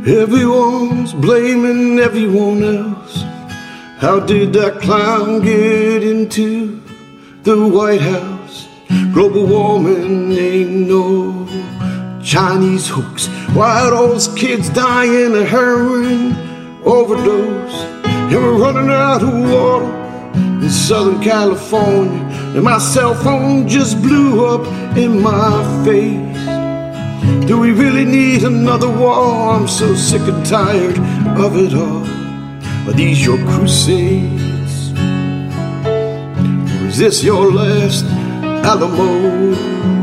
Everyone's blaming everyone else. How did that clown get into the White House? Global warming ain't no Chinese hoax. Why are those kids dying of heroin overdose? And we're running out of water in Southern California, and my cell phone just blew up in my face. Do we really need another war? I'm so sick and tired of it all. Are these your crusades? Or is this your last Alamo?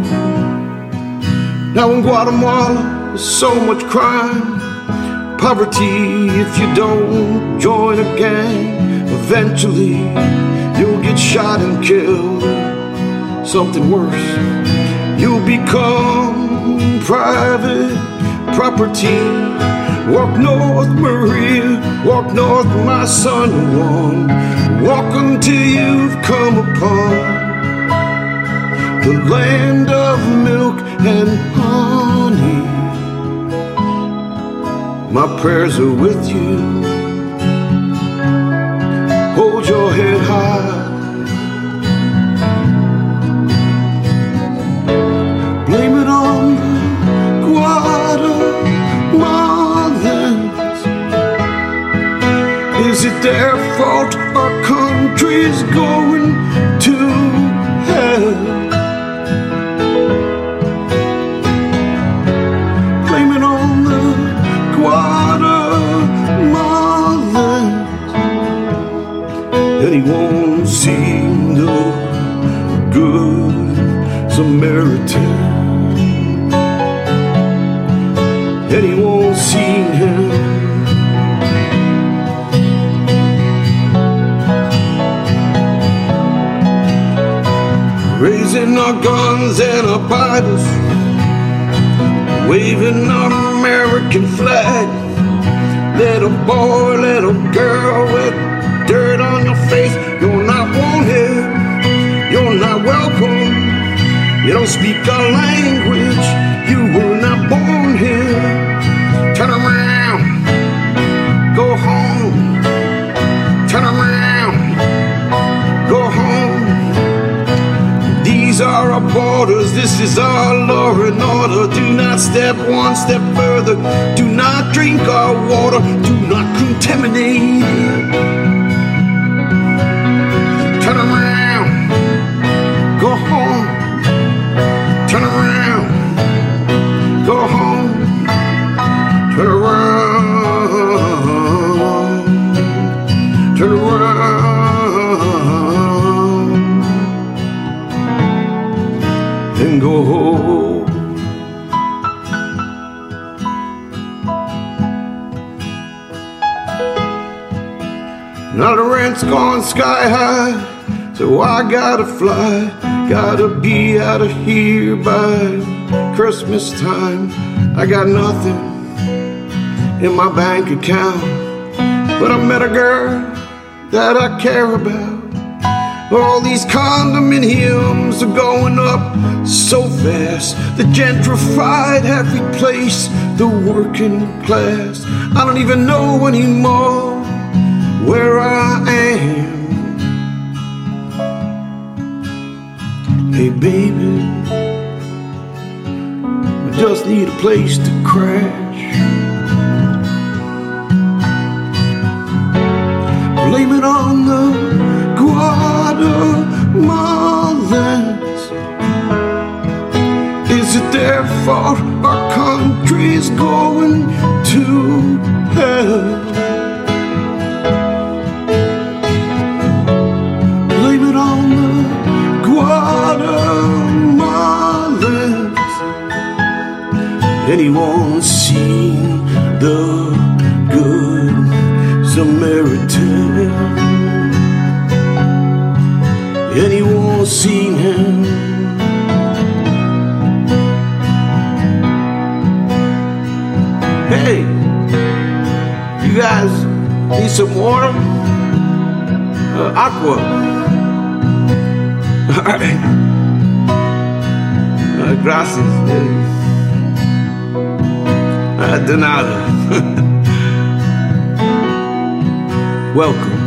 Now in Guatemala, there's so much crime, poverty. If you don't join a gang, eventually you'll get shot and killed. Something worse, you'll become private property. Walk north, Maria, walk north, my son. Walk until you've come upon the land of milk and honey. My prayers are with you. Hold your head high. Blame it on the Guatemalans. Is it their fault our country's going to hell? Blame it on the Guatemalans. Anyone seen the Good Samaritan? Anyone seen him? Raising our guns and our Bibles, waving our American flag. Little boy, little girl with dirt on your face, you're not wanted, you're not welcome. You don't speak our language, you were not born here. Turn around, go home. Turn around, go home. These are our borders, this is our law and order. Do not step one step further, do not drink our water, do not contaminate. Turn around, go home. Turn around, go home. Turn around, turn around, and go home. Now the rent's gone sky high, so I gotta fly. Gotta be out of here by Christmas time. I got nothing in my bank account, but I met a girl that I care about. All these condominiums are going up so fast. The gentrified have replaced the working class. I don't even know anymore where I am. Hey baby, I just need a place to crash. Blame it on the Guatemalans. Is it their fault our country's going to hell? Blame it on the Guatemalans. Anyone seen the Good Samaritan? Anyone seen him? Hey, you guys need some water? Aqua. Alright. Gracias. de nada. Welcome